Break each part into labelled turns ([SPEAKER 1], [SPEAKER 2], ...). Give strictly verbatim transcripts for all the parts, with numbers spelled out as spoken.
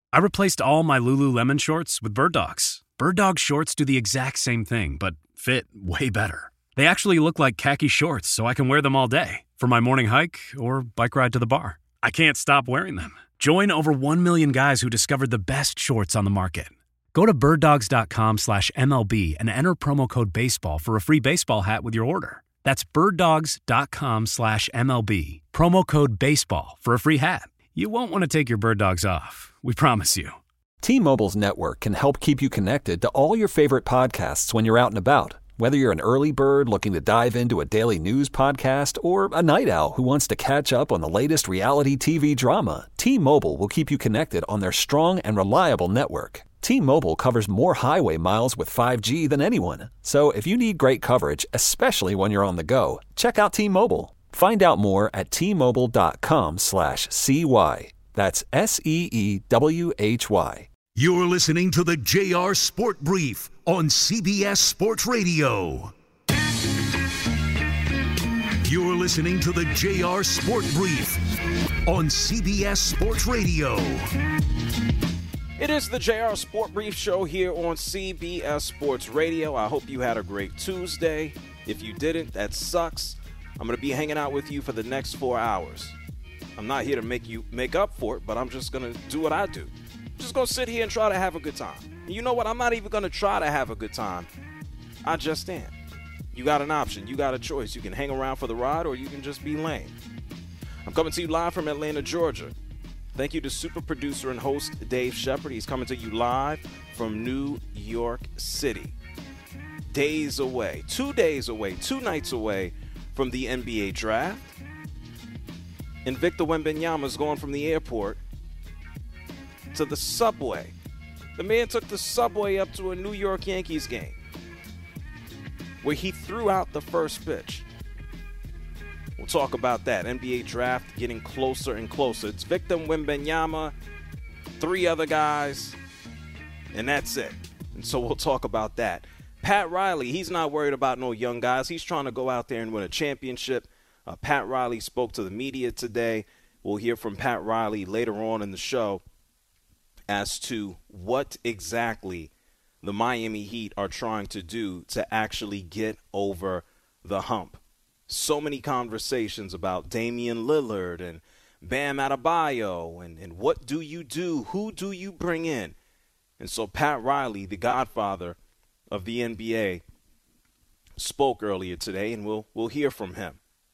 [SPEAKER 1] I replaced all my Lululemon shorts with Bird Dogs. Bird Dog shorts do the exact same thing, but fit way better. They actually look like khaki shorts, so I can wear them all day for my morning hike or bike ride to the bar. I can't stop wearing them. Join over one million guys who discovered the best shorts on the market. Go to birddogs.com slash MLB and enter promo code BASEBALL for a free baseball hat with your order. That's birddogs.com slash MLB. Promo code BASEBALL for a free hat. You won't want to take your Bird Dogs off. We promise you.
[SPEAKER 2] T-Mobile's network can help keep you connected to all your favorite podcasts when you're out and about. Whether you're an early bird looking to dive into a daily news podcast or a night owl who wants to catch up on the latest reality T V drama, T-Mobile will keep you connected on their strong and reliable network. T-Mobile covers more highway miles with five G than anyone. So if you need great coverage, especially when you're on the go, check out T-Mobile. Find out more at T-Mobile.com slash CY. That's S E E W H Y.
[SPEAKER 3] You're listening to the J R Sport Brief on C B S Sports Radio. You're listening to the J R Sport Brief on C B S Sports Radio.
[SPEAKER 4] It is the J R Sport Brief show here on C B S Sports Radio. I hope you had a great Tuesday. If you didn't, that sucks. I'm going to be hanging out with you for the next four hours. I'm not here to make you make up for it, but I'm just going to do what I do. I'm just going to sit here and try to have a good time. And you know what? I'm not even going to try to have a good time. I just am. You got an option. You got a choice. You can hang around for the ride or you can just be lame. I'm coming to you live from Atlanta, Georgia. Thank you to super producer and host Dave Shepard. He's coming to you live from New York City. Days away, two days away, two nights away from the N B A draft. And Victor Wembanyama is going from the airport to the subway. The man took the subway up to a New York Yankees game where he threw out the first pitch. We'll talk about that. N B A draft getting closer and closer. It's Victor Wembanyama, three other guys, and that's it. And so we'll talk about that. Pat Riley, he's not worried about no young guys. He's trying to go out there and win a championship. Uh, Pat Riley spoke to the media today. We'll hear from Pat Riley later on in the show as to what exactly the Miami Heat are trying to do to actually get over the hump. So many conversations about Damian Lillard and Bam Adebayo and, and what do you do? Who do you bring in? And so Pat Riley, the godfather of the N B A, spoke earlier today, and we'll we'll hear from him.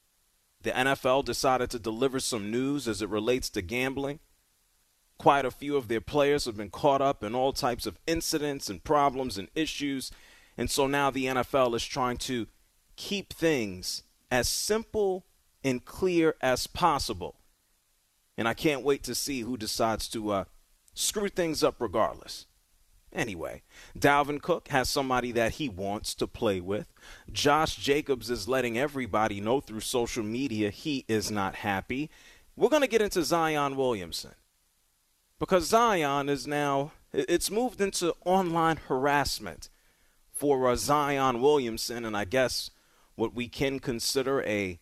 [SPEAKER 4] The N F L decided to deliver some news as it relates to gambling. Quite a few of their players have been caught up in all types of incidents and problems and issues, and so now the N F L is trying to keep things as simple and clear as possible. And I can't wait to see who decides to uh, screw things up regardless. Anyway, Dalvin Cook has somebody that he wants to play with. Josh Jacobs is letting everybody know through social media he is not happy. We're going to get into Zion Williamson because Zion is now, it's moved into online harassment for uh, Zion Williamson, and I guess what we can consider a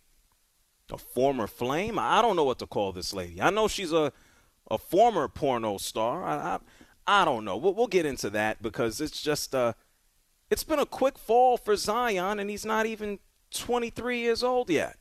[SPEAKER 4] a former flame. I don't know what to call this lady. I know she's a, a former porno star. I, I I don't know. We'll, we'll get into that because it's just uh, it's been a quick fall for Zion, and he's not even twenty-three years old yet.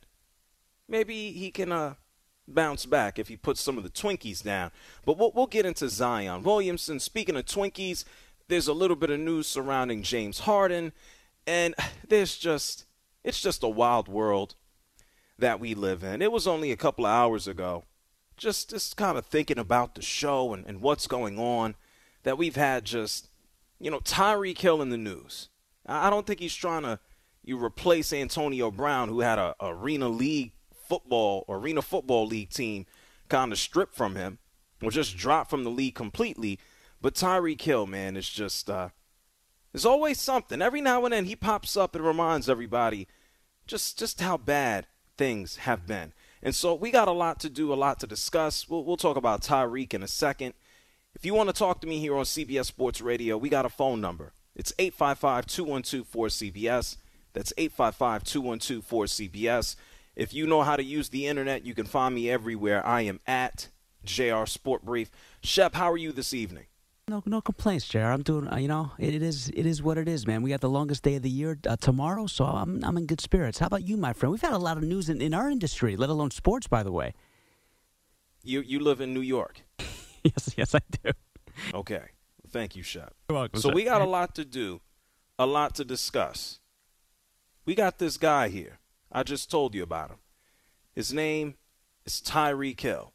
[SPEAKER 4] Maybe he can uh, bounce back if he puts some of the Twinkies down. But we'll, we'll get into Zion Williamson. Speaking of Twinkies, there's a little bit of news surrounding James Harden, and there's just it's just a wild world that we live in. It was only a couple of hours ago, just just kind of thinking about the show and, and what's going on, that we've had just, you know, Tyreek Hill in the news. I don't think he's trying to you replace Antonio Brown, who had a, a arena league football, arena football league team kind of stripped from him or just dropped from the league completely. But Tyreek Hill, man, is just uh, there's always something. Every now and then he pops up and reminds everybody just just how bad things have been. And so we got a lot to do, a lot to discuss. We'll, we'll talk about Tyreek in a second. If you want to talk to me here on C B S Sports Radio, we got a phone number. It's eight five five, two one two, four C B S. That's eight five five, two one two, four C B S. If you know how to use the internet, you can find me everywhere. I am at J R Sport Brief. Shep, how are you this evening?
[SPEAKER 5] No, no complaints, J R. I'm doing. Uh, you know, it, it is, it is what it is, man. We got the longest day of the year uh, tomorrow, so I'm, I'm in good spirits. How about you, my friend? We've had a lot of news in, in our industry, let alone sports, by the way.
[SPEAKER 4] You, you live in New York.
[SPEAKER 5] yes, yes, I do.
[SPEAKER 4] Okay, thank you, Shep.
[SPEAKER 5] You're welcome,
[SPEAKER 4] so
[SPEAKER 5] sir.
[SPEAKER 4] we got a lot to do, a lot to discuss. We got this guy here. I just told you about him. His name is Tyreek Hill.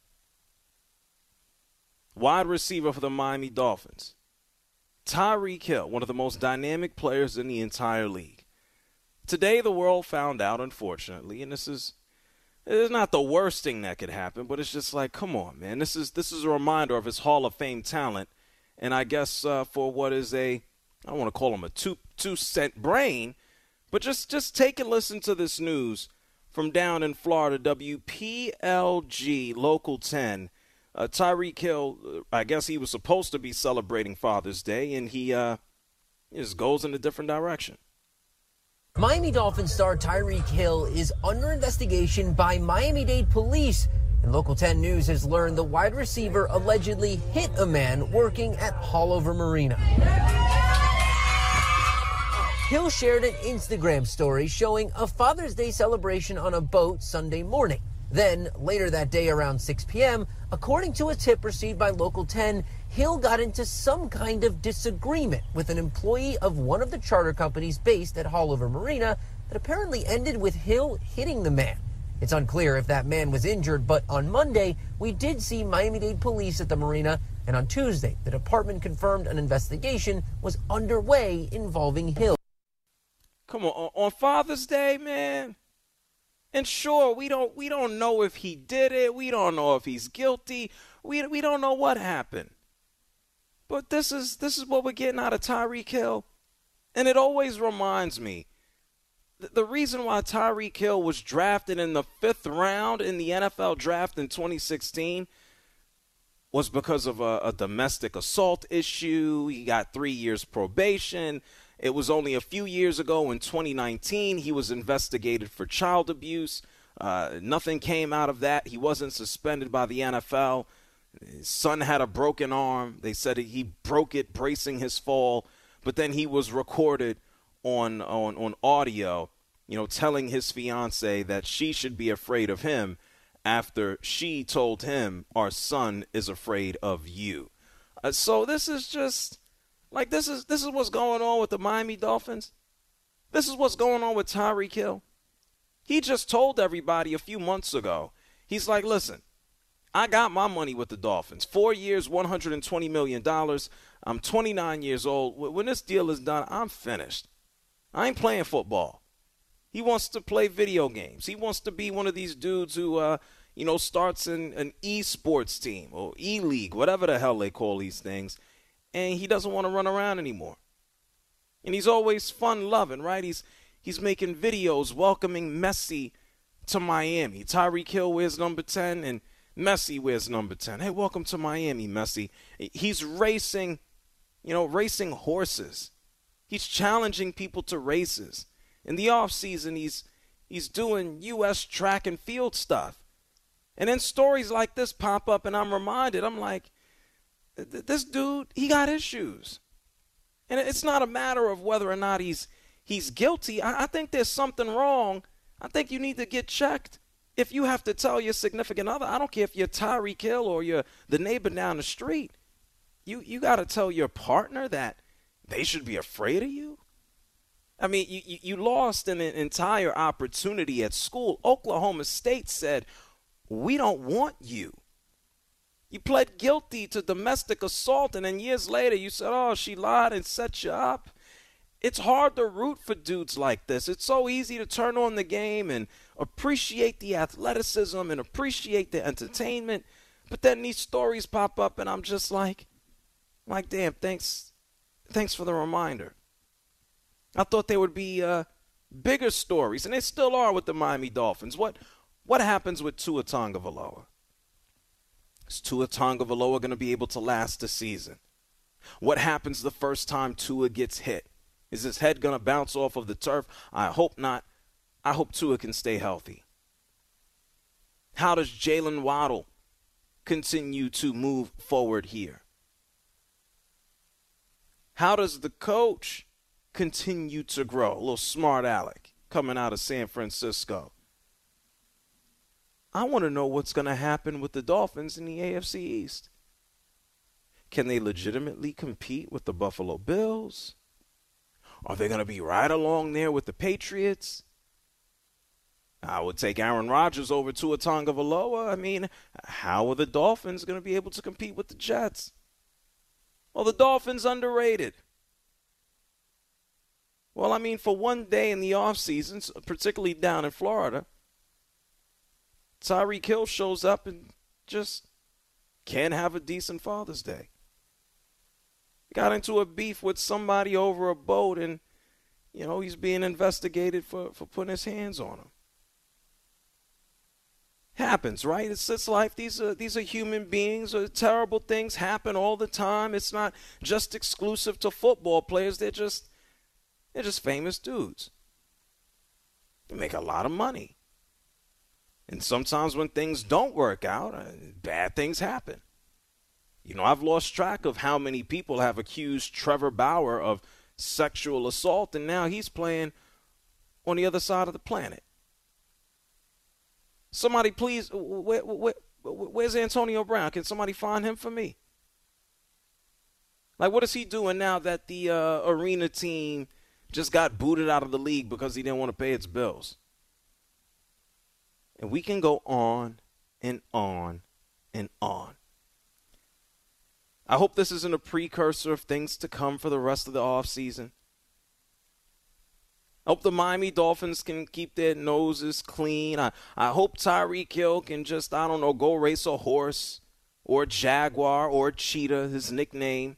[SPEAKER 4] Wide receiver for the Miami Dolphins. Tyreek Hill, one of the most dynamic players in the entire league. Today the world found out, unfortunately, and this is it's not the worst thing that could happen, but it's just like, come on, man. This is this is a reminder of his Hall of Fame talent, and I guess uh, for what is a, I don't want to call him a two two cent brain, but just just take and listen to this news from down in Florida, W P L G Local ten. Uh, Tyreek Hill, I guess he was supposed to be celebrating Father's Day, and he uh, just goes in a different direction.
[SPEAKER 6] Miami Dolphins star Tyreek Hill is under investigation by Miami-Dade police. And Local ten News has learned the wide receiver allegedly hit a man working at Haulover Marina. Hill shared an Instagram story showing a Father's Day celebration on a boat Sunday morning. Then, later that day around six p.m., according to a tip received by Local ten, Hill got into some kind of disagreement with an employee of one of the charter companies based at Haulover Marina that apparently ended with Hill hitting the man. It's unclear if that man was injured, but on Monday, we did see Miami-Dade police at the marina, and on Tuesday, the department confirmed an investigation was underway involving Hill.
[SPEAKER 4] Come on, on Father's Day, man. And sure, we don't we don't know if he did it. We don't know if he's guilty. We we don't know what happened. But this is this is what we're getting out of Tyreek Hill. And it always reminds me, th- the reason why Tyreek Hill was drafted in the fifth round in the N F L draft in twenty sixteen was because of a, a domestic assault issue. He got three years probation. It was only a few years ago in twenty nineteen he was investigated for child abuse. Uh, nothing came out of that. He wasn't suspended by the N F L. His son had a broken arm. They said he broke it bracing his fall, but then he was recorded on on on audio, you know, telling his fiance that she should be afraid of him after she told him, "Our son is afraid of you." Uh, so this is just like this is this is what's going on with the Miami Dolphins. This is what's going on with Tyreek Hill. He just told everybody a few months ago. He's like, "Listen, I got my money with the Dolphins. Four years, one hundred twenty million dollars. I'm twenty-nine years old. When this deal is done, I'm finished. I ain't playing football." He wants to play video games. He wants to be one of these dudes who, uh, you know, starts in an e-sports team or e-league, whatever the hell they call these things, and he doesn't want to run around anymore. And he's always fun-loving, right? He's he's making videos welcoming Messi to Miami. Tyreek Hill wears number ten, and Messi wears number ten. Hey, welcome to Miami, Messi. He's racing, you know, racing horses. He's challenging people to races. In the offseason, he's he's doing U S track and field stuff. And then stories like this pop up, and I'm reminded, I'm like, this dude, he got issues. And it's not a matter of whether or not he's he's guilty. I, I think there's something wrong. I think you need to get checked. If you have to tell your significant other, I don't care if you're Tyreek Hill or you're the neighbor down the street, you, you got to tell your partner that they should be afraid of you. I mean, you, you, you lost an entire opportunity at school. Oklahoma State said, "We don't want you." You pled guilty to domestic assault, and then years later you said, "Oh, she lied and set you up." It's hard to root for dudes like this. It's so easy to turn on the game and appreciate the athleticism and appreciate the entertainment. But then these stories pop up, and I'm just like, like, damn, thanks, thanks for the reminder. I thought there would be uh, bigger stories, and they still are with the Miami Dolphins. What what happens with Tua Tagovailoa? Is Tua Tagovailoa going to be able to last the season? What happens the first time Tua gets hit? Is his head going to bounce off of the turf? I hope not. I hope Tua can stay healthy. How does Jalen Waddle continue to move forward here? How does the coach continue to grow? A little smart aleck coming out of San Francisco. I want to know what's going to happen with the Dolphins in the A F C East. Can they legitimately compete with the Buffalo Bills? Are they going to be right along there with the Patriots? I would take Aaron Rodgers over Tua Tagovailoa. I mean, how are the Dolphins going to be able to compete with the Jets? Well, the Dolphins underrated. Well, I mean, for one day in the offseason, particularly down in Florida, Tyreek Hill shows up and just can't have a decent Father's Day. Got into a beef with somebody over a boat, and, you know, he's being investigated for, for putting his hands on him. Happens, right? It's it's life. These are these are human beings. Uh, terrible things happen all the time. It's not just exclusive to football players. They're just they're just famous dudes. They make a lot of money. And sometimes when things don't work out, uh, bad things happen. You know, I've lost track of how many people have accused Trevor Bauer of sexual assault, and now he's playing on the other side of the planet. Somebody please, where, where, where's Antonio Brown? Can somebody find him for me? Like, what is he doing now that the uh, arena team just got booted out of the league because he didn't want to pay its bills? And we can go on and on and on. I hope this isn't a precursor of things to come for the rest of the offseason. I hope the Miami Dolphins can keep their noses clean. I, I hope Tyreek Hill can just, I don't know, go race a horse or a jaguar or a cheetah, his nickname.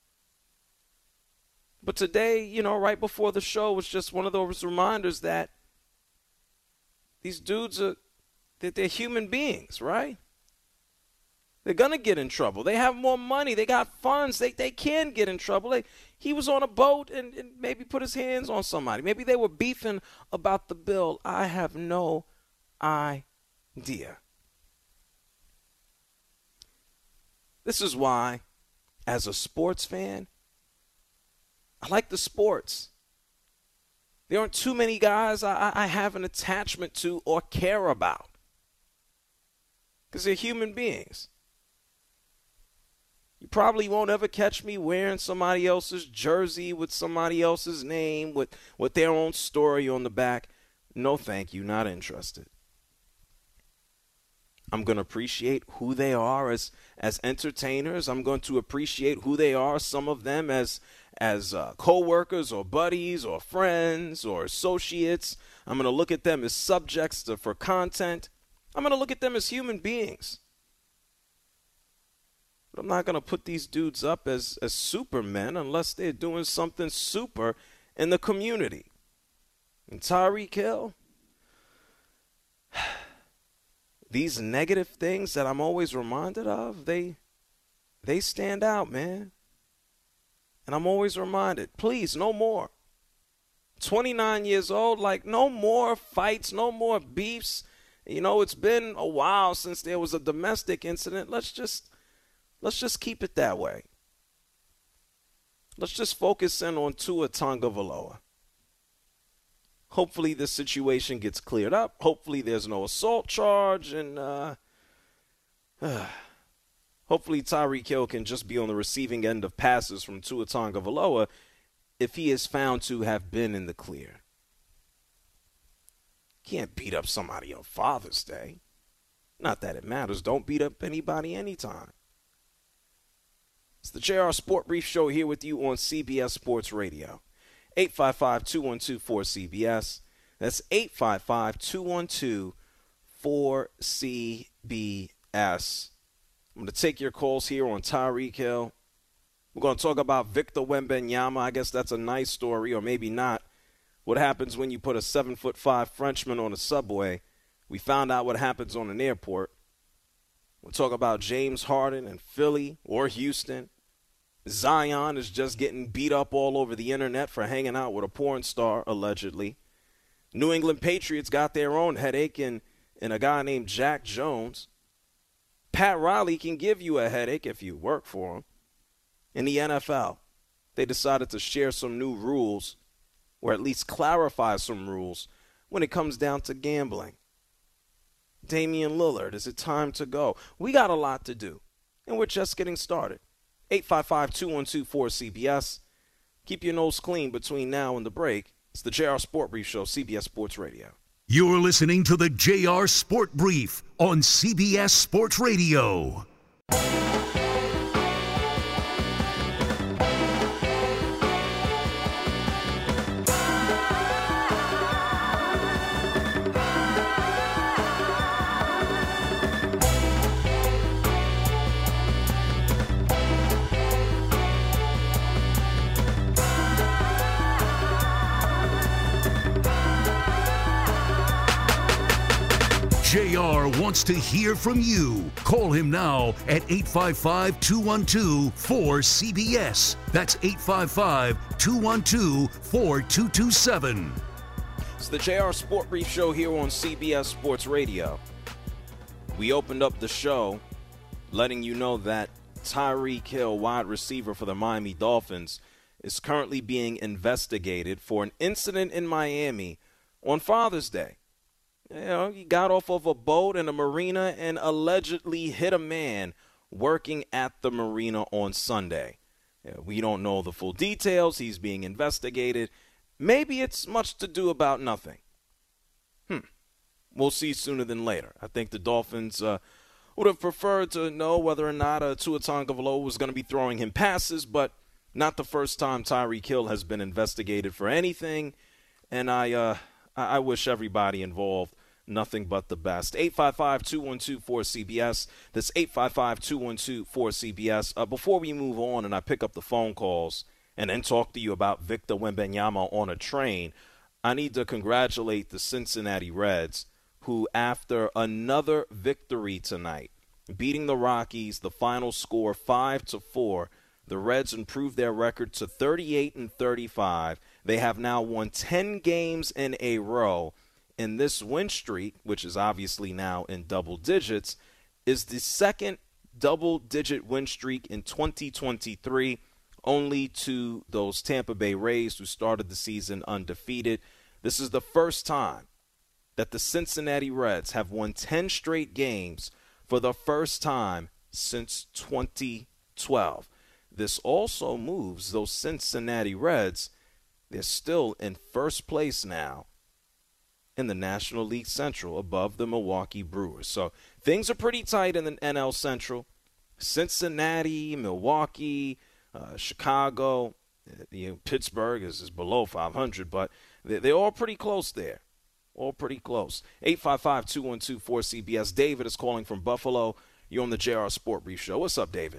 [SPEAKER 4] But today, you know, right before the show was just one of those reminders that these dudes are, that they're human beings, right? They're going to get in trouble. They have more money. They got funds. They they can get in trouble. They, he was on a boat and, and maybe put his hands on somebody. Maybe they were beefing about the bill. I have no idea. This is why, as a sports fan, I like the sports. There aren't too many guys I, I have an attachment to or care about because they're human beings. You probably won't ever catch me wearing somebody else's jersey with somebody else's name, with, with their own story on the back. No, thank you. Not interested. I'm going to appreciate who they are as as entertainers. I'm going to appreciate who they are, some of them as as uh, co-workers or buddies or friends or associates. I'm going to look at them as subjects to, for content. I'm going to look at them as human beings. But I'm not going to put these dudes up as, as supermen unless they're doing something super in the community. And Tyreek Hill, these negative things that I'm always reminded of, they they stand out, man. And I'm always reminded, please, no more. twenty-nine years old, like no more fights, no more beefs. You know, it's been a while since there was a domestic incident. Let's just let's just keep it that way. Let's just focus in on Tua Tagovailoa. Hopefully this situation gets cleared up. Hopefully there's no assault charge. And uh, uh, hopefully Tyreek Hill can just be on the receiving end of passes from Tua Tagovailoa if he is found to have been in the clear. Can't beat up somebody on Father's Day. Not that it matters. Don't beat up anybody anytime. It's the J R Sport Brief Show here with you on C B S Sports Radio. eight five five, two one two, four C B S. That's eight five five, two one two, four C B S. I'm going to take your calls here on Tyreek Hill. We're going to talk about Victor Wembanyama. I guess that's a nice story, or maybe not. What happens when you put a seven foot five Frenchman on a subway? We found out what happens on an airport. We'll talk about James Harden and Philly or Houston. Zion is just getting beat up all over the internet for hanging out with a porn star, allegedly. New England Patriots got their own headache in, in a guy named Jack Jones. Pat Riley can give you a headache if you work for him. In the N F L, they decided to share some new rules, or at least clarify some rules, when it comes down to gambling. Damian Lillard, is it time to go? We got a lot to do, and we're just getting started. eight five five, two one two, four C B S. Keep your nose clean between now and the break. It's the J R Sport Brief Show, C B S Sports Radio.
[SPEAKER 3] You're listening to the J R Sport Brief on C B S Sports Radio. J R wants to hear from you. Call him now at eight five five, two one two, four C B S. That's eight five five, two one two, four two two seven.
[SPEAKER 4] It's the J R Sport Brief Show here on C B S Sports Radio. We opened up the show letting you know that Tyreek Hill, wide receiver for the Miami Dolphins, is currently being investigated for an incident in Miami on Father's Day. You know, he got off of a boat in a marina and allegedly hit a man working at the marina on Sunday. Yeah, we don't know the full details. He's being investigated. Maybe it's much to do about nothing. Hmm. We'll see sooner than later. I think the Dolphins uh, would have preferred to know whether or not uh, Tua Tagovailoa was going to be throwing him passes, but not the first time Tyreek Hill has been investigated for anything. And I, uh, I wish everybody involved nothing but the best. eight five five, two one two, four C B S. That's eight five five, two one two, four C B S. Uh, before we move on and I pick up the phone calls and then talk to you about Victor Wembanyama on a train, I need to congratulate the Cincinnati Reds, who after another victory tonight, beating the Rockies, the final score five to four, the Reds improved their record to thirty-eight and thirty-five. They have now won ten games in a row, and this win streak, which is obviously now in double digits, is the second double-digit win streak in twenty twenty-three, only to those Tampa Bay Rays who started the season undefeated. This is the first time that the Cincinnati Reds have won ten straight games for the first time since twenty twelve. This also moves those Cincinnati Reds. They're still in first place now in the National League Central above the Milwaukee Brewers. So things are pretty tight in the N L Central. Cincinnati, Milwaukee, uh, Chicago, you know, Pittsburgh is, is below five hundred, but they're, they're all pretty close there. All pretty close. eight five five, two one two, four C B S. David is calling from Buffalo. You're on the J R Sport Brief Show. What's up, David?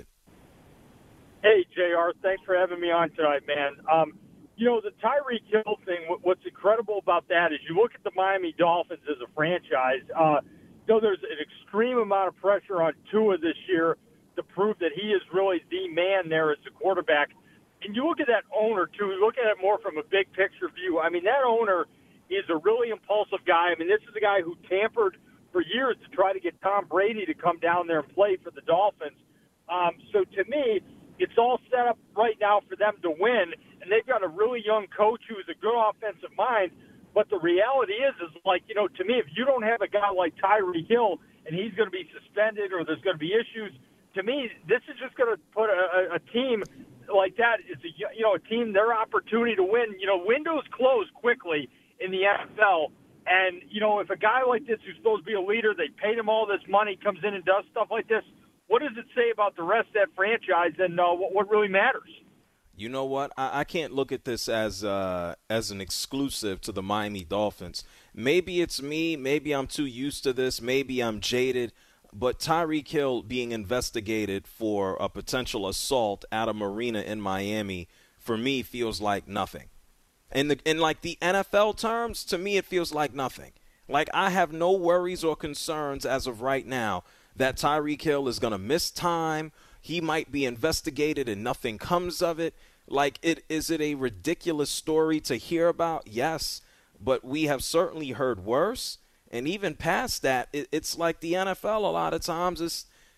[SPEAKER 7] Hey, J R. Thanks for having me on tonight, man. Um, you know, the Tyreek Hill thing, what's incredible about that is you look at the Miami Dolphins as a franchise. Uh, you know, there's an extreme amount of pressure on Tua this year to prove that he is really the man there as the quarterback. And you look at that owner, too. You look at it more from a big picture view. I mean, that owner is a really impulsive guy. I mean, this is a guy who tampered for years to try to get Tom Brady to come down there and play for the Dolphins. Um, so to me, it's all set up right now for them to win, and they've got a really young coach who's a good offensive mind. But the reality is, is like, you know, to me, if you don't have a guy like Tyreek Hill and he's going to be suspended or there's going to be issues, to me, this is just going to put a, a team like that, is a, you know, a team, their opportunity to win. You know, windows close quickly in the N F L. And, you know, if a guy like this who's supposed to be a leader, they paid him all this money, comes in and does stuff like this, what does it say about the rest of that franchise and uh, what, what really matters?
[SPEAKER 4] You know what? I, I can't look at this as uh, as an exclusive to the Miami Dolphins. Maybe it's me. Maybe I'm too used to this. Maybe I'm jaded. But Tyreek Hill being investigated for a potential assault at a marina in Miami, for me, feels like nothing. In, the, in like the N F L terms, to me, it feels like nothing. Like I have no worries or concerns as of right now that Tyreek Hill is going to miss time. He might be investigated and nothing comes of it. Like, it is it a ridiculous story to hear about? Yes, but we have certainly heard worse. And even past that, it, it's like the N F L a lot of times is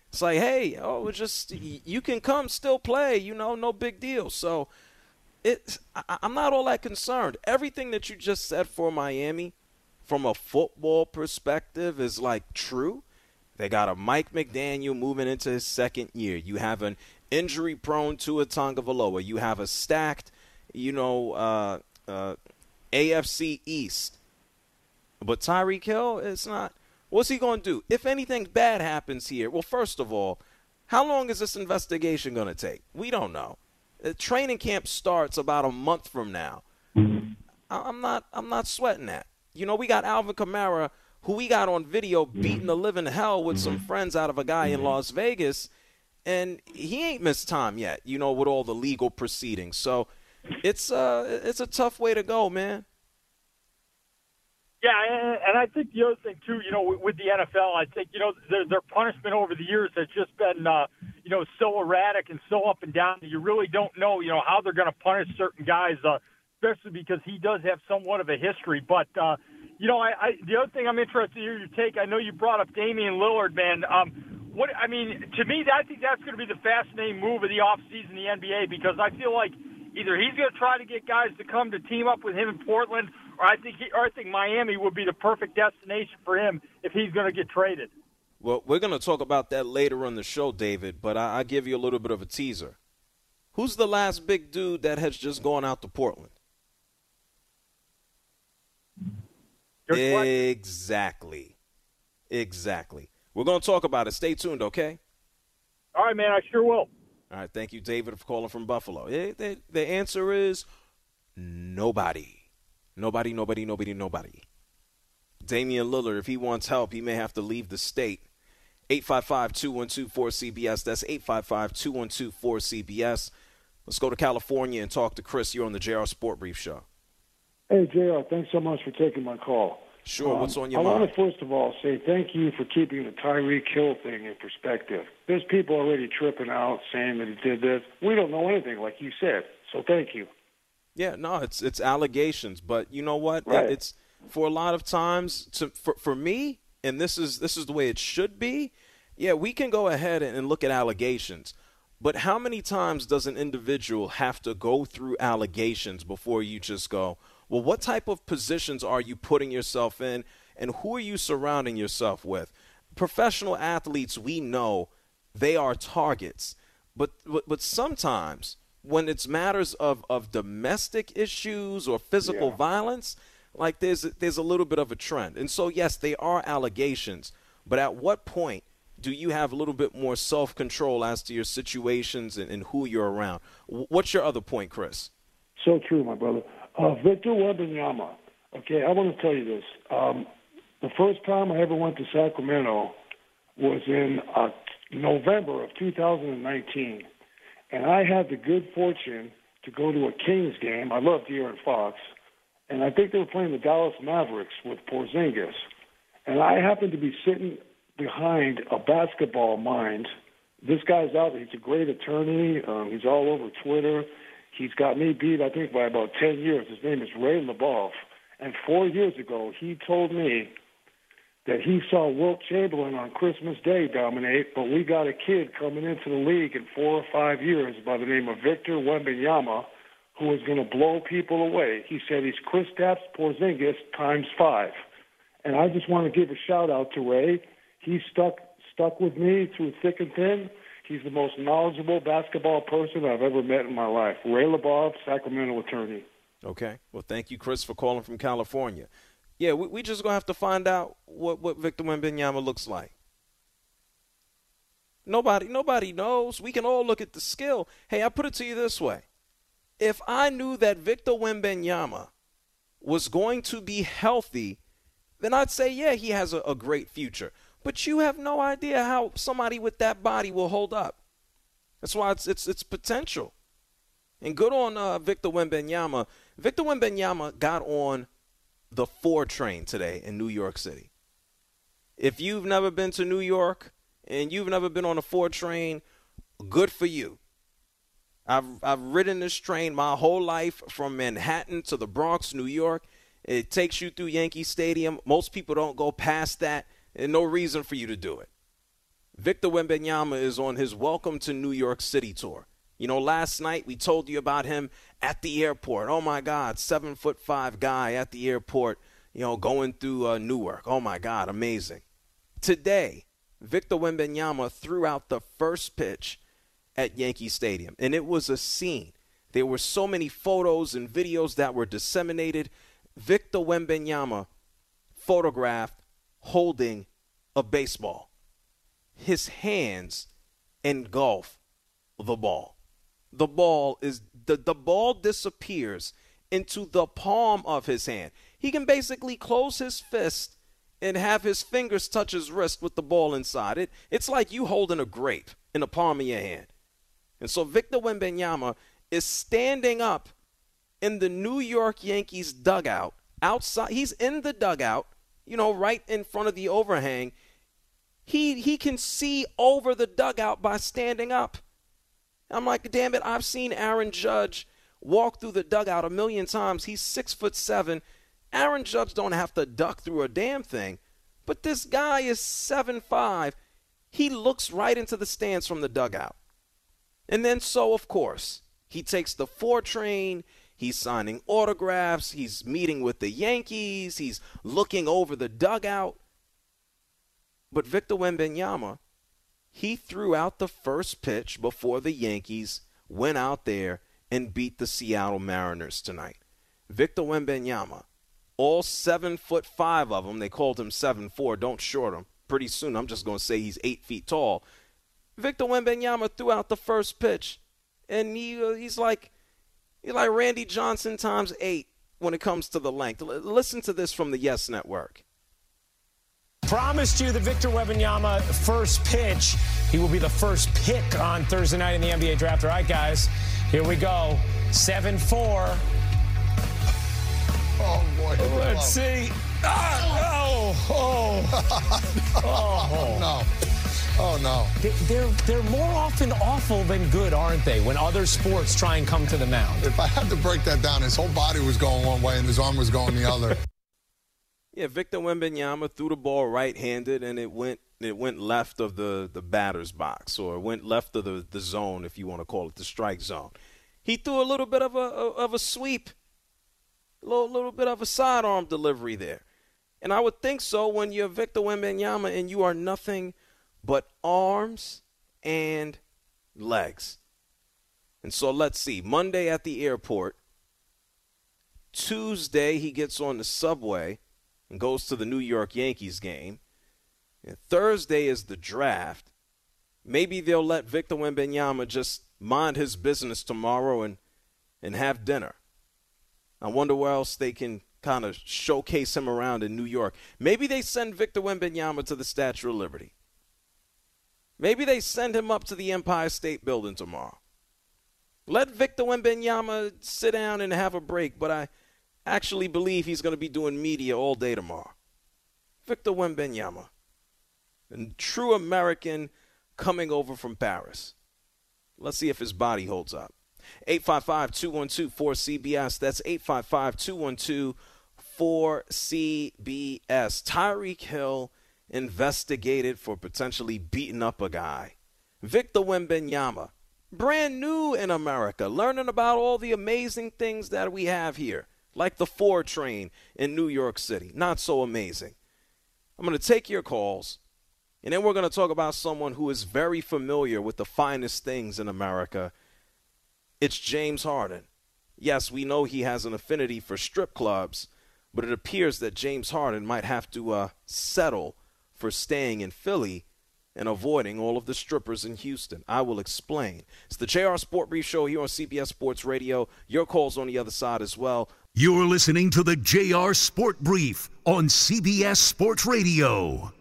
[SPEAKER 4] It's like, hey, oh, it's just you can come still play, you know, no big deal. So it's I, I'm not all that concerned. Everything that you just said for Miami from a football perspective is like true. They got a Mike McDaniel moving into his second year. You have an injury-prone Tua Tagovailoa. You have a stacked, you know, uh, uh, A F C East. But Tyreek Hill, it's not. What's he going to do? If anything bad happens here, well, first of all, how long is this investigation going to take? We don't know. The training camp starts about a month from now. I'm not I'm not sweating that. You know, we got Alvin Kamara, who we got on video beating the living hell with some friends out of a guy in Las Vegas, and he ain't missed time yet, you know, with all the legal proceedings. So it's, uh, it's a tough way to go, man.
[SPEAKER 7] Yeah, and I think the other thing, too, you know, with the N F L, I think, you know, their, their punishment over the years has just been, uh, you know, so erratic and so up and down that you really don't know, you know, how they're going to punish certain guys, uh, especially because he does have somewhat of a history. But, uh, you know, I, I the other thing I'm interested to hear your take, I know you brought up Damian Lillard, man. Um, what I mean, to me, I think that's going to be the fascinating move of the offseason in the N B A, because I feel like either he's going to try to get guys to come to team up with him in Portland, or I think he, or I think Miami would be the perfect destination for him if he's going to get traded.
[SPEAKER 4] Well, we're going to talk about that later on the show, David, but I, I'll give you a little bit of a teaser. Who's the last big dude that has just gone out to Portland? Exactly. Exactly. We're going to talk about it. Stay tuned, okay?
[SPEAKER 7] All right, man, I sure will.
[SPEAKER 4] All right, thank you, David, for calling from Buffalo. It, it, the answer is nobody. Nobody, nobody, nobody, nobody. Damian Lillard, if he wants help, he may have to leave the state. eight five five, two one two, four C B S. That's eight five five, two one two, four C B S. Let's go to California and talk to Chris. You're on the J R Sport Brief Show.
[SPEAKER 8] Hey, J R, thanks so much for taking my call.
[SPEAKER 4] Sure,
[SPEAKER 8] um,
[SPEAKER 4] what's on your
[SPEAKER 8] I
[SPEAKER 4] mind?
[SPEAKER 8] want to first of all say thank you for keeping the Tyreek Hill thing in perspective. There's people already tripping out saying that he did this. We don't know anything, like you said, so thank you.
[SPEAKER 4] Yeah, no, it's it's allegations, but you know what?
[SPEAKER 8] Right.
[SPEAKER 4] It's for a lot of times to for, for me, and this is this is the way it should be. Yeah, we can go ahead and, and look at allegations, but how many times does an individual have to go through allegations before you just go, well, what type of positions are you putting yourself in, and who are you surrounding yourself with? Professional athletes, we know they are targets, but but, but sometimes when it's matters of, of domestic issues or physical
[SPEAKER 8] yeah.
[SPEAKER 4] violence, like there's there's a little bit of a trend. And so, yes, they are allegations, but at what point do you have a little bit more self-control as to your situations and, and who you're around? What's your other point, Chris?
[SPEAKER 8] So true, my brother. Uh, Victor Wembanyama. Okay, I want to tell you this. Um, the first time I ever went to Sacramento was in uh, November of two thousand nineteen. And I had the good fortune to go to a Kings game. I love De'Aaron Fox. And I think they were playing the Dallas Mavericks with Porzingis. And I happened to be sitting behind a basketball mind. This guy's out there. He's a great attorney. Um, he's all over Twitter. He's got me beat, I think, by about ten years. His name is Ray LeBoff. And four years ago, he told me that he saw Wilt Chamberlain on Christmas Day dominate, but we got a kid coming into the league in four or five years by the name of Victor Wembanyama, who is going to blow people away. He said he's Kristaps Porzingis times five. And I just want to give a shout-out to Ray. He stuck stuck with me through thick and thin. He's the most knowledgeable basketball person I've ever met in my life. Ray LeBoff, Sacramento attorney.
[SPEAKER 4] Okay. Well, thank you, Chris, for calling from California. Yeah, we, we just going to have to find out what, what Victor Wembanyama looks like. Nobody, nobody knows. We can all look at the skill. Hey, I put it to you this way. If I knew that Victor Wembanyama was going to be healthy, then I'd say, yeah, he has a, a great future. But you have no idea how somebody with that body will hold up. That's why it's it's, it's potential. And good on uh, Victor Wembanyama. Victor Wembanyama got on the four train today in New York City. If you've never been to New York and you've never been on a four train, good for you. I've I've ridden this train my whole life from Manhattan to the Bronx, New York. It takes you through Yankee Stadium. Most people don't go past that, and no reason for you to do it. Victor Wembanyama is on his Welcome to New York City tour. You know, last night we told you about him at the airport. Oh, my God, seven foot five guy at the airport, you know, going through uh, Newark. Oh, my God, amazing. Today, Victor Wembanyama threw out the first pitch at Yankee Stadium, and it was a scene. There were so many photos and videos that were disseminated. Victor Wembanyama photographed holding a baseball. His hands engulf the ball. The ball is the, the ball disappears into the palm of his hand. He can basically close his fist and have his fingers touch his wrist with the ball inside it. It's like you holding a grape in the palm of your hand. And so Victor Wembanyama is standing up in the New York Yankees dugout outside. He's in the dugout, you know, right in front of the overhang. He he can see over the dugout by standing up. I'm like, damn it, I've seen Aaron Judge walk through the dugout a million times. He's six foot seven. Aaron Judge don't have to duck through a damn thing. But this guy is seven five. He looks right into the stands from the dugout. And then so, of course, he takes the four train. He's signing autographs. He's meeting with the Yankees. He's looking over the dugout. But Victor Wembanyama, he threw out the first pitch before the Yankees went out there and beat the Seattle Mariners tonight. Victor Wembanyama, all seven foot five of them, they called him seven four, don't short him. Pretty soon I'm just going to say he's eight feet tall. Victor Wembanyama threw out the first pitch, and he uh, he's like he's like Randy Johnson times eight when it comes to the length. L- listen to this from the Yes Network.
[SPEAKER 9] Promised you the Victor Wembanyama first pitch. He will be the first pick on Thursday night in the N B A draft. All right, guys, here we go. seven four.
[SPEAKER 10] Oh, boy.
[SPEAKER 9] Let's see. Ah, oh, oh,
[SPEAKER 10] oh, no. Oh, no.
[SPEAKER 9] They're, they're more often awful than good, aren't they, when other sports try and come to the mound?
[SPEAKER 10] If I had to break that down, his whole body was going one way and his arm was going the other.
[SPEAKER 4] Yeah, Victor Wembanyama threw the ball right-handed, and it went it went left of the, the batter's box, or it went left of the, the zone, if you want to call it the strike zone. He threw a little bit of a of a sweep, a little, little bit of a sidearm delivery there. And I would think so when you're Victor Wembanyama and you are nothing but arms and legs. And so let's see. Monday at the airport. Tuesday he gets on the subway and goes to the New York Yankees game. And Thursday is the draft. Maybe they'll let Victor Wembanyama just mind his business tomorrow and, and have dinner. I wonder where else they can kind of showcase him around in New York. Maybe they send Victor Wembanyama to the Statue of Liberty. Maybe they send him up to the Empire State Building tomorrow. Let Victor Wembanyama sit down and have a break, but I actually believe he's going to be doing media all day tomorrow. Victor Wembanyama, a true American coming over from Paris. Let's see if his body holds up. eight five five, two one two, four C B S. That's eight five five, two one two, four C B S. Tyreek Hill investigated for potentially beating up a guy. Victor Wembanyama, brand new in America, learning about all the amazing things that we have here, like the four train in New York City. Not so amazing. I'm going to take your calls, and then we're going to talk about someone who is very familiar with the finest things in America. It's James Harden. Yes, we know he has an affinity for strip clubs, but it appears that James Harden might have to uh, settle for staying in Philly and avoiding all of the strippers in Houston. I will explain. It's the J R Sport Brief Show here on C B S Sports Radio. Your call's on the other side as well.
[SPEAKER 3] You're listening to the J R Sport Brief on C B S Sports Radio.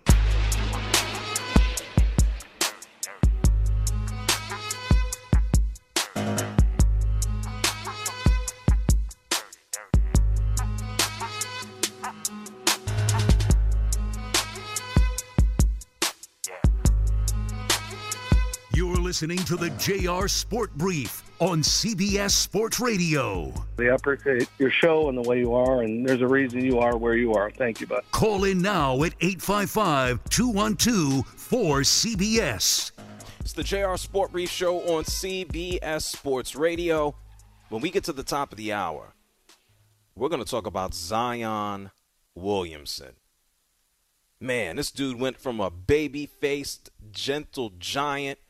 [SPEAKER 3] You're listening to the J R Sport Brief on C B S Sports Radio.
[SPEAKER 11] I appreciate your show and the way you are, and there's a reason you are where you are. Thank you, bud.
[SPEAKER 3] Call in now at eight five five, two one two, four C B S.
[SPEAKER 4] It's the J R Sport Brief Show on C B S Sports Radio. When we get to the top of the hour, we're going to talk about Zion Williamson. Man, this dude went from a baby-faced, gentle giant.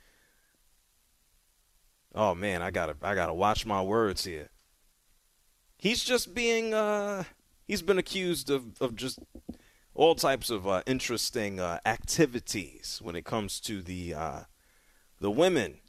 [SPEAKER 4] Oh, man, I gotta, I gotta watch my words here. He's just being, uh, he's been accused of, of just all types of uh, interesting uh, activities when it comes to the, uh, the women.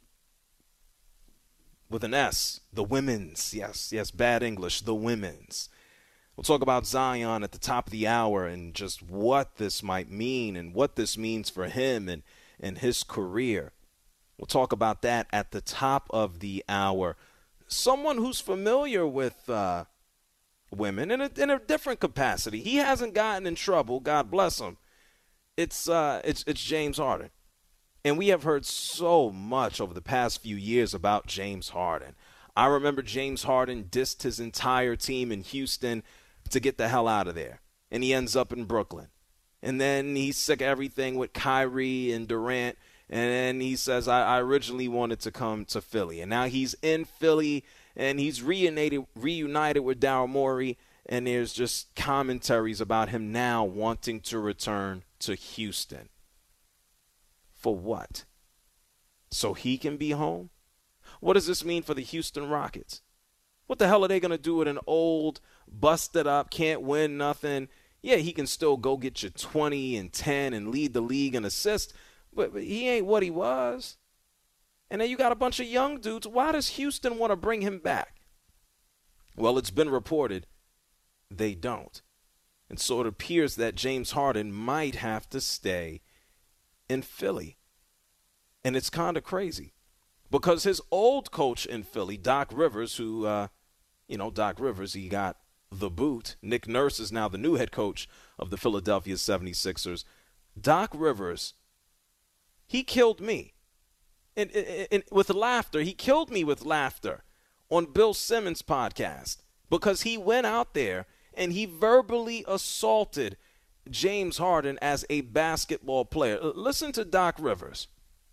[SPEAKER 4] With an S, the women's. Yes, yes, bad English, the women's. We'll talk about Zion at the top of the hour and just what this might mean and what this means for him and, and his career. We'll talk about that at the top of the hour. Someone who's familiar with uh, women in a, in a different capacity. He hasn't gotten in trouble, God bless him. It's uh, it's it's James Harden. And we have heard so much over the past few years about James Harden. I remember James Harden dissed his entire team in Houston to get the hell out of there. And he ends up in Brooklyn. And then he's sick of everything with Kyrie and Durant. And then he says, I, I originally wanted to come to Philly. And now he's in Philly, and he's reunited, reunited with Daryl Morey. And there's just commentaries about him now wanting to return to Houston. For what? So he can be home? What does this mean for the Houston Rockets? What the hell are they going to do with an old, busted up, can't win nothing? Yeah, he can still go get you twenty and ten and lead the league in assists, but, but he ain't what he was. And then you got a bunch of young dudes. Why does Houston want to bring him back? Well, it's been reported they don't. And so it appears that James Harden might have to stay in Philly. And it's kind of crazy because his old coach in Philly, Doc Rivers, who, uh, you know, Doc Rivers, he got the boot. Nick Nurse is now the new head coach of the Philadelphia seventy-sixers. Doc Rivers, he killed me. And, and, and with laughter, he killed me with laughter on Bill Simmons' podcast because he went out there and he verbally assaulted James Harden as a basketball player. Listen to Doc Rivers.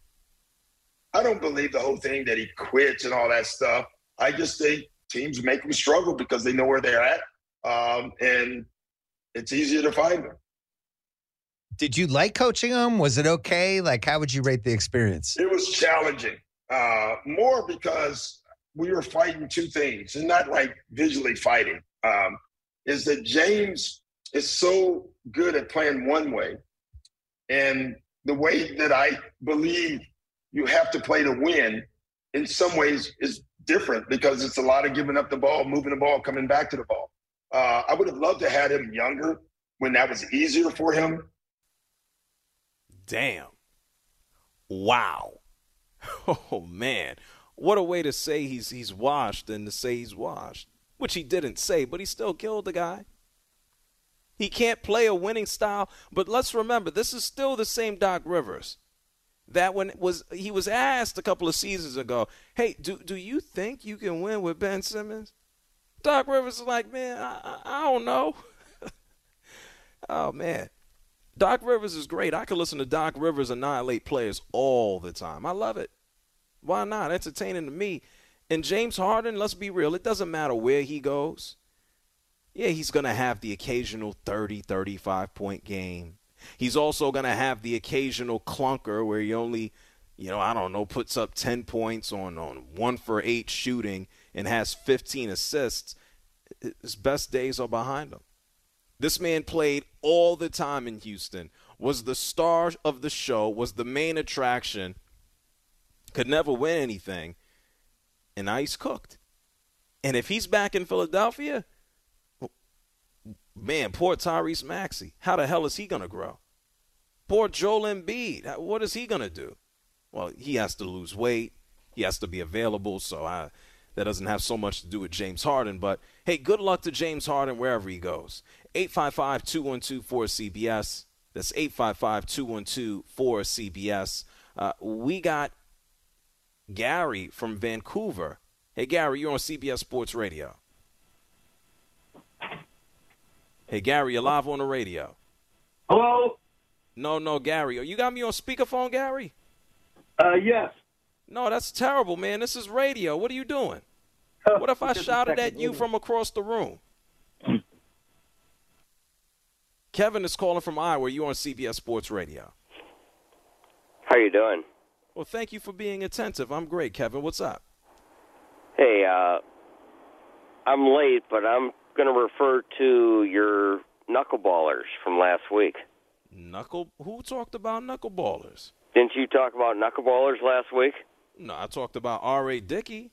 [SPEAKER 12] I don't believe the whole thing that he quits and all that stuff. I just think teams make him struggle because they know where they're at, um, and it's easier to find them.
[SPEAKER 13] Did you like coaching him? Was it okay? Like, how would you rate the experience?
[SPEAKER 12] It was challenging, uh, more because we were fighting two things, and not like visually fighting, um, is that James is so good at playing one way, and the way that I believe you have to play to win in some ways is different because it's a lot of giving up the ball, moving the ball, coming back to the ball. Uh, I would have loved to have him younger when that was easier for him.
[SPEAKER 4] Damn. Wow. Oh, man. What a way to say he's he's washed and to say he's washed, which he didn't say, but he still killed the guy. He can't play a winning style, but let's remember, this is still the same Doc Rivers that when it was he was asked a couple of seasons ago, hey, do do you think you can win with Ben Simmons? Doc Rivers is like, man, I, I don't know. Oh, man. Doc Rivers is great. I could listen to Doc Rivers annihilate players all the time. I love it. Why not? Entertaining to me. And James Harden, let's be real, it doesn't matter where he goes. Yeah, he's going to have the occasional thirty, thirty-five point game. He's also going to have the occasional clunker where he only, you know, I don't know, puts up ten points on, on one for eight shooting and has fifteen assists. His best days are behind him. This man played all the time in Houston, was the star of the show, was the main attraction, could never win anything, and now he's cooked. And if he's back in Philadelphia, man, poor Tyrese Maxey. How the hell is he going to grow? Poor Joel Embiid. What is he going to do? Well, he has to lose weight. He has to be available, so I, that doesn't have so much to do with James Harden. But, hey, good luck to James Harden wherever he goes. eight five five, two one two, four C B S. That's eight five five, two one two, four C B S. Uh, we got Gary from Vancouver Hey, Gary, you're on C B S Sports Radio. Hey, Gary, you're live on the radio.
[SPEAKER 14] Hello?
[SPEAKER 4] No, no, Gary. You got me on speakerphone, Gary?
[SPEAKER 14] Uh, yes.
[SPEAKER 4] No, that's terrible, man. This is radio. What are you doing?
[SPEAKER 14] Oh,
[SPEAKER 4] What if I
[SPEAKER 14] just a
[SPEAKER 4] shouted
[SPEAKER 14] second.
[SPEAKER 4] at you from across the room? Kevin is calling from Iowa. You're on C B S Sports Radio.
[SPEAKER 15] How you doing?
[SPEAKER 4] Well, thank you for being attentive. I'm great, Kevin. What's up?
[SPEAKER 15] Hey, uh, I'm late, but I'm going to refer to your knuckleballers from last week.
[SPEAKER 4] Knuckle? Who talked about knuckleballers?
[SPEAKER 15] Didn't you talk about knuckleballers last week?
[SPEAKER 4] No, I talked about R A. Dickey.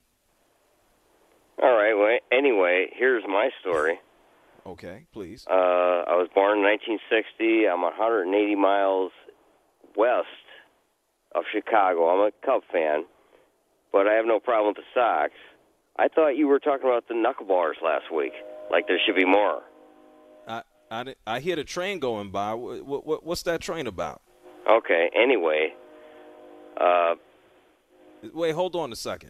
[SPEAKER 15] All right. Well, anyway, here's my story.
[SPEAKER 4] Okay, please.
[SPEAKER 15] Uh, I was born in nineteen sixty. I'm one hundred eighty miles west of Chicago. I'm a Cub fan, but I have no problem with the Sox. I thought you were talking about the knuckleballers last week, like there should be more.
[SPEAKER 4] I I, didn't- I hear the train going by. What, what, what's that train about?
[SPEAKER 15] Okay, anyway. Uh,
[SPEAKER 4] Wait, hold on a second.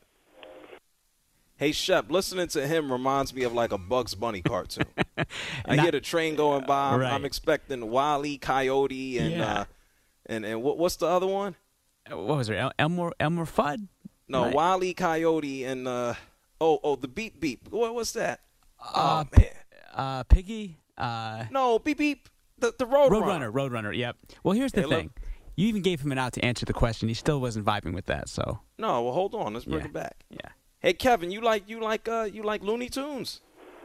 [SPEAKER 4] Hey, Shep, listening to him reminds me of like a Bugs Bunny cartoon. I hear the train going by. I'm,
[SPEAKER 5] Right.
[SPEAKER 4] I'm expecting Wile E. Coyote and
[SPEAKER 5] Yeah.
[SPEAKER 4] uh, and and what, what's the other one?
[SPEAKER 5] What was it? El- Elmer Elmer Fudd?
[SPEAKER 4] No,
[SPEAKER 5] Right.
[SPEAKER 4] Wile E. Coyote and uh, oh oh the Beep Beep. What what's that?
[SPEAKER 5] Uh,
[SPEAKER 4] oh man,
[SPEAKER 5] Uh, Piggy? Uh,
[SPEAKER 4] no Beep Beep. The the Road
[SPEAKER 5] Roadrunner. Roadrunner, yep. Well, here's the
[SPEAKER 4] Hey, look.
[SPEAKER 5] thing. You even gave him an out to answer the question. He still wasn't vibing with that, so.
[SPEAKER 4] No, well hold on. Let's bring
[SPEAKER 5] Yeah.
[SPEAKER 4] it back.
[SPEAKER 5] Yeah.
[SPEAKER 4] Hey Kevin, you like you like uh you like Looney Tunes?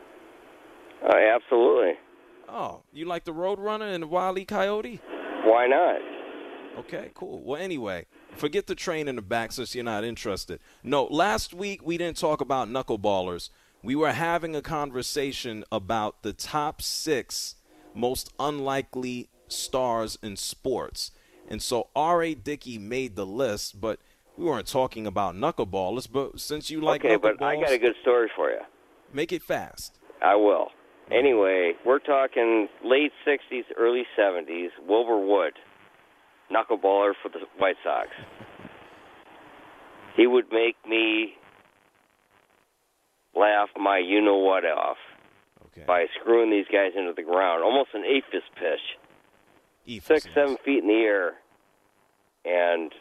[SPEAKER 15] uh, absolutely.
[SPEAKER 4] Oh, you like the Roadrunner and the Wile E. Coyote?
[SPEAKER 15] Why not?
[SPEAKER 4] Okay, cool. Well, anyway, forget the train in the back since you're not interested. No, last week we didn't talk about knuckleballers. We were having a conversation about the top six most unlikely stars in sports. And so R A. Dickey made the list, but we weren't talking about knuckleballers. But since you like
[SPEAKER 15] okay,
[SPEAKER 4] knuckleballs,
[SPEAKER 15] but I got a good story for you.
[SPEAKER 4] make it fast.
[SPEAKER 15] I will. Anyway, we're talking late sixties, early seventies. Wilbur Wood, knuckleballer for the White Sox. He would make me laugh my you-know-what off
[SPEAKER 4] okay.
[SPEAKER 15] by screwing these guys into the ground. Almost an aphis pitch. Six, seven feet in the air. And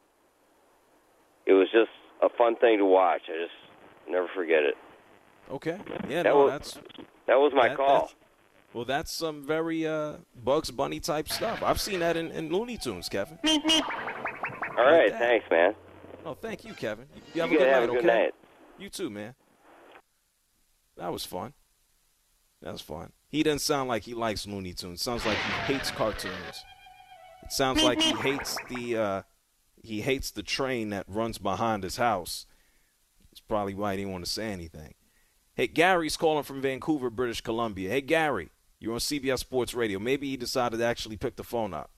[SPEAKER 15] it was just a fun thing to watch. I just never forget it.
[SPEAKER 4] Okay. Yeah,
[SPEAKER 15] that
[SPEAKER 4] no,
[SPEAKER 15] was,
[SPEAKER 4] that's
[SPEAKER 15] that was my
[SPEAKER 4] that-
[SPEAKER 15] call.
[SPEAKER 4] that's- Well, that's some very uh, Bugs Bunny type stuff. I've seen that in, in Looney Tunes, Kevin.
[SPEAKER 15] All right,
[SPEAKER 4] that.
[SPEAKER 15] thanks, man.
[SPEAKER 4] Oh, thank you, Kevin. You, you have
[SPEAKER 15] You
[SPEAKER 4] a good
[SPEAKER 15] gotta
[SPEAKER 4] night,
[SPEAKER 15] have a good
[SPEAKER 4] okay?
[SPEAKER 15] night.
[SPEAKER 4] You too, man. That was fun. That was fun. He doesn't sound like he likes Looney Tunes. Sounds like he hates cartoons. It sounds like he hates the uh, he hates the train that runs behind his house. That's probably why he didn't want to say anything. Hey, Gary's calling from Vancouver, British Columbia. Hey, Gary, you're on C B S Sports Radio. Maybe he decided to actually pick the phone up.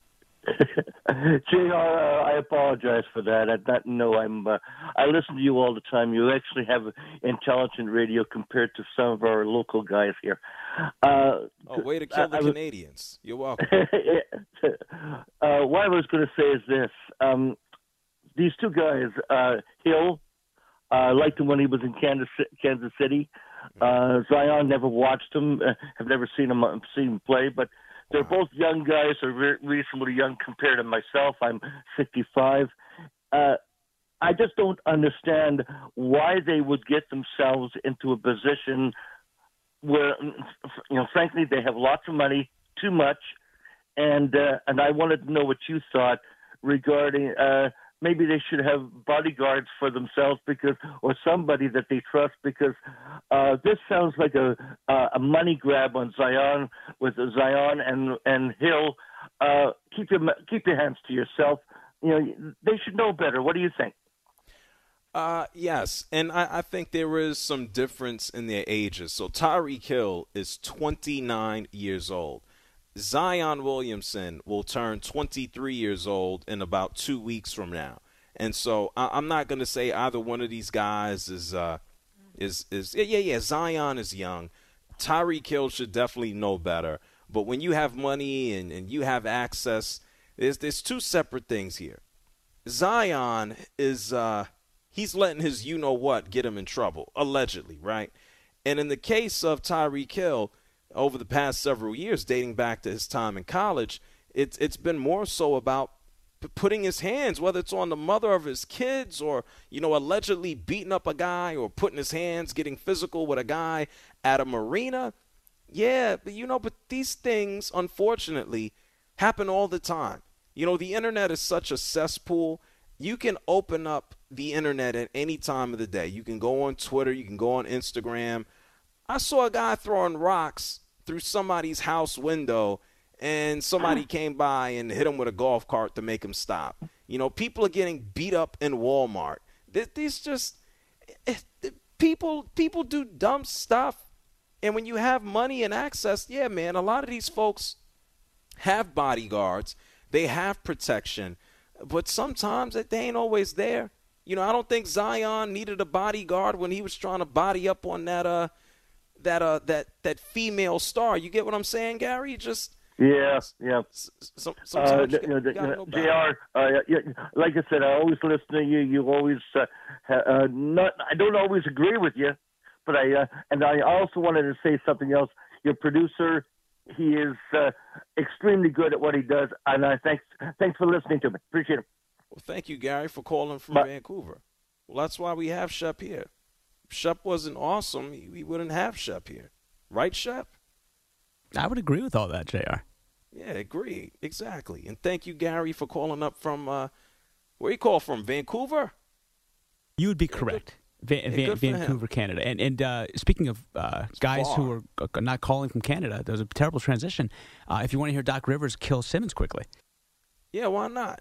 [SPEAKER 14] J R, uh, I apologize for that. I didn't know I'm. Uh, I listen to you all the time. You actually have intelligent radio compared to some of our local guys here. Uh,
[SPEAKER 4] Oh, way to kill the
[SPEAKER 14] I- I was-
[SPEAKER 4] Canadians. You're welcome.
[SPEAKER 14] uh, what I was going to say is this: um, these two guys, uh, Hill, uh, I liked him when he was in Kansas, Kansas City. Uh, Zion, never watched him, uh, have never seen him uh, seen him play, but they're both young guys. They're re- reasonably young compared to myself. I'm fifty-five. Uh, I just don't understand why they would get themselves into a position where, you know, frankly, they have lots of money, too much, and uh, and I wanted to know what you thought regarding uh, maybe they should have bodyguards for themselves because, or somebody that they trust, because uh, this sounds like a uh, a money grab on Zion with Zion and and Hill. Uh, keep your keep your hands to yourself. You know, they should know better. What do you think?
[SPEAKER 4] Uh, yes, and I, I think there is some difference in their ages. So Tyreek Hill is twenty-nine years old. Zion Williamson will turn twenty-three years old in about two weeks from now. And so I, I'm not going to say either one of these guys is uh, is is yeah yeah yeah. Zion is young. Tyreek Hill should definitely know better. But when you have money and, and you have access, there's there's two separate things here. Zion is uh, he's letting his you-know-what get him in trouble, allegedly, right? And in the case of Tyreek Hill, over the past several years, dating back to his time in college, it's it's been more so about putting his hands, whether it's on the mother of his kids or, you know, allegedly beating up a guy or putting his hands, getting physical with a guy at a marina. Yeah, but, you know, but these things, unfortunately, happen all the time. You know, the internet is such a cesspool. You can open up the internet at any time of the day. You can go on Twitter. You can go on Instagram. I saw a guy throwing rocks through somebody's house window, and somebody came by and hit him with a golf cart to make him stop. You know, people are getting beat up in Walmart. These just people people do dumb stuff. And when you have money and access, yeah, man, a lot of these folks have bodyguards. They have protection. But sometimes they ain't always there. You know, I don't think Zion needed a bodyguard when he was trying to body up on that uh that uh that that female star. You get what I'm saying, Gary? Just
[SPEAKER 14] Yeah, yeah.
[SPEAKER 4] Some,
[SPEAKER 14] uh, you know, you know, J R, uh, yeah, like I said, I always listen to you. You always, uh, uh, not. I don't always agree with you, but I, uh, and I also wanted to say something else. Your producer, he is uh, extremely good at what he does, and I thanks, thanks for listening to me. Appreciate it.
[SPEAKER 4] Well, thank you, Gary, for calling from
[SPEAKER 14] Bye.
[SPEAKER 4] Vancouver. Well, that's why we have Shep here. If Shep wasn't awesome, we wouldn't have Shep here. Right, Shep?
[SPEAKER 5] I would agree with all that, J R.
[SPEAKER 4] Yeah, agree. Exactly. And thank you, Gary, for calling up from, uh, where you call from, Vancouver?
[SPEAKER 5] You would be correct.
[SPEAKER 4] Yeah,
[SPEAKER 5] Van, Van, Vancouver, Canada. And and uh, speaking of uh, guys
[SPEAKER 4] far.
[SPEAKER 5] who are uh, not calling from Canada, there was a terrible transition. Uh, if you want to hear Doc Rivers kill Simmons quickly.
[SPEAKER 4] Yeah, why not?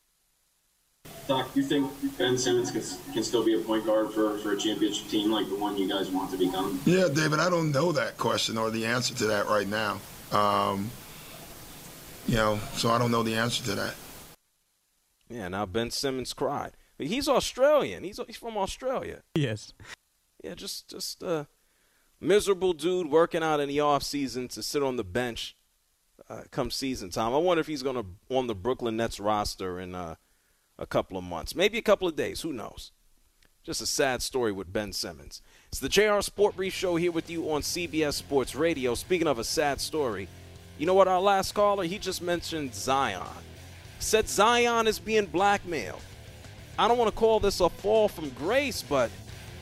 [SPEAKER 16] Doc, you think Ben Simmons can, can still be a point guard for, for a championship team like the one you guys want to become?
[SPEAKER 12] Yeah, David, I don't know that question or the answer to that right now. Um, you know, so I don't know the answer to that.
[SPEAKER 4] Yeah, now Ben Simmons cried. He's Australian. He's he's from Australia.
[SPEAKER 5] Yes.
[SPEAKER 4] Yeah, just just a miserable dude working out in the off season to sit on the bench uh, come season time. I wonder if he's going to on the Brooklyn Nets roster in uh, a couple of months, maybe a couple of days. Who knows? Just a sad story with Ben Simmons. It's the J R Sport Brief Show here with you on C B S Sports Radio. Speaking of a sad story, you know what? Our last caller, he just mentioned Zion. Said Zion is being blackmailed. I don't want to call this a fall from grace, but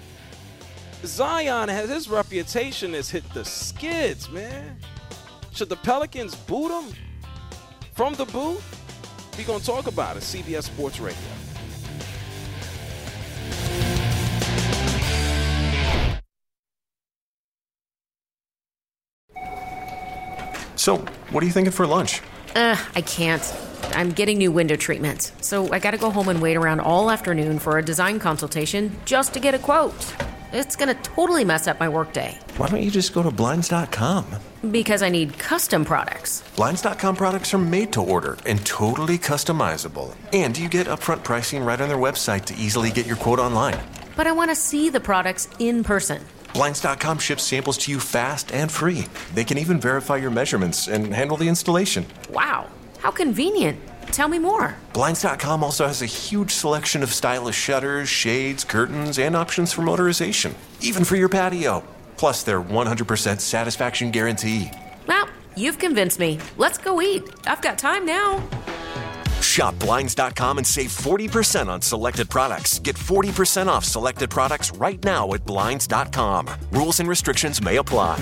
[SPEAKER 4] Zion has his reputation has hit the skids, man. Should the Pelicans boot him from the boot? We're going to talk about it. C B S Sports Radio.
[SPEAKER 17] So, what are you thinking for lunch?
[SPEAKER 18] Uh, I can't. I'm getting new window treatments, so I gotta go home and wait around all afternoon for a design consultation just to get a quote. It's gonna totally mess up my workday.
[SPEAKER 17] Why don't you just go to Blinds dot com?
[SPEAKER 18] Because I need custom products.
[SPEAKER 17] Blinds dot com products are made to order and totally customizable. And you get upfront pricing right on their website to easily get your quote online.
[SPEAKER 18] But I want to see the products in person.
[SPEAKER 17] Blinds dot com ships samples to you fast and free. They can even verify your measurements and handle the installation.
[SPEAKER 18] Wow, how convenient. Tell me more.
[SPEAKER 17] Blinds dot com also has a huge selection of stylish shutters, shades, curtains, and options for motorization, even for your patio. Plus their one hundred percent satisfaction guarantee.
[SPEAKER 18] Well, you've convinced me. Let's go eat. I've got time now.
[SPEAKER 17] Shop Blinds dot com and save forty percent on selected products. Get forty percent off selected products right now at Blinds dot com. Rules and restrictions may apply.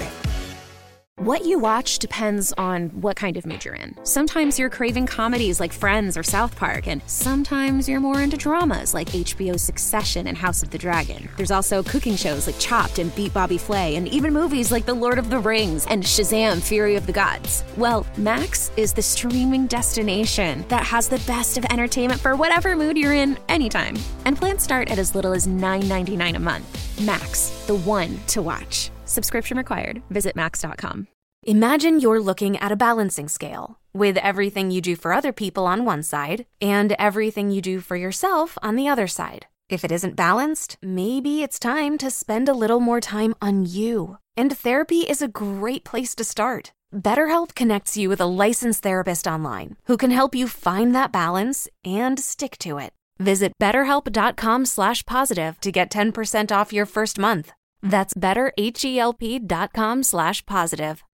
[SPEAKER 19] What you watch depends on what kind of mood you're in. Sometimes you're craving comedies like Friends or South Park, and sometimes you're more into dramas like H B O's Succession and House of the Dragon. There's also cooking shows like Chopped and Beat Bobby Flay, and even movies like The Lord of the Rings and Shazam! Fury of the Gods. Well, Max is the streaming destination that has the best of entertainment for whatever mood you're in anytime. And plans start at as little as nine ninety-nine a month. Max, the one to watch. Subscription required. Visit max dot com.
[SPEAKER 20] Imagine you're looking at a balancing scale with everything you do for other people on one side and everything you do for yourself on the other side. If it isn't balanced, maybe it's time to spend a little more time on you. And therapy is a great place to start. BetterHelp connects you with a licensed therapist online who can help you find that balance and stick to it. Visit betterhelp.com slash positive to get ten percent off your first month. That's betterhelp.com slash positive.